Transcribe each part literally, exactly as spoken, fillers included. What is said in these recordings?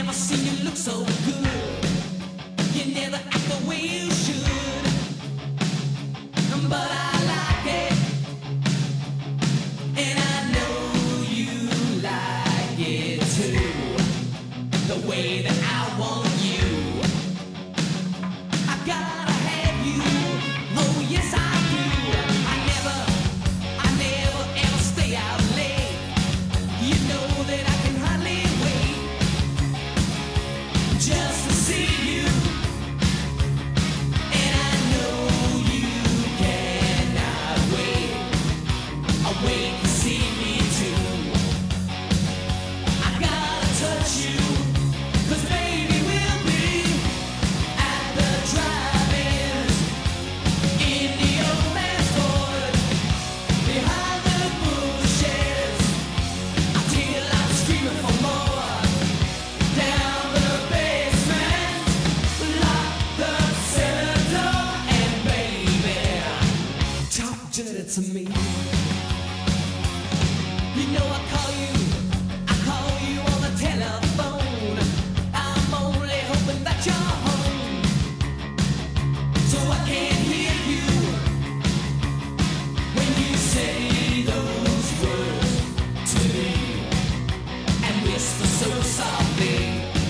never seen you look so good. You never act the way you should, but I like it, and I know you like it too. The way that I want you, I gotta have you. Oh yes I do. I never, I never ever stay out late. You know that I can hardly wait just to see you, and I know you cannot wait. I wait to see me too. I gotta touch you, 'cause baby we'll be at the drive-ins in the old man's Ford, behind the bushes, until I'm screaming for more. Down the basement, lock the cellar door, and baby, talk dirty to me. You know I call you, I call you on the telephone. I'm only hoping that you're home, so I can hear you when you say those words to me and whisper so softly.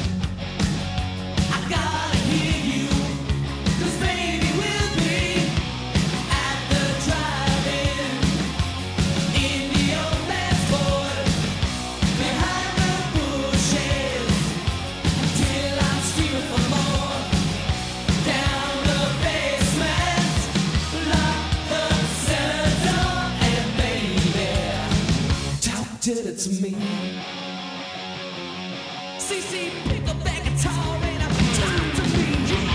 I gotta hear you, 'cause baby we'll be at the drive-in in the old man's Ford, behind the bushes, till I'm screaming for more. Down the basement, lock the cellar door, and baby, talk dirty to me. C C, pick up that guitar and I'm talk to me.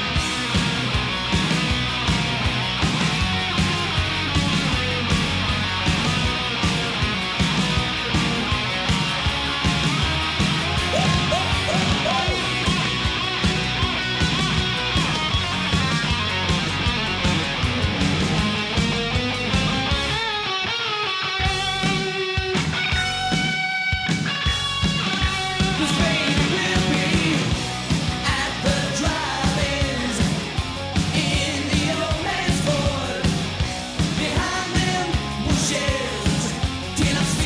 Cause baby we'll be at the drive-ins in the old man's Ford, behind them bushes, till I'm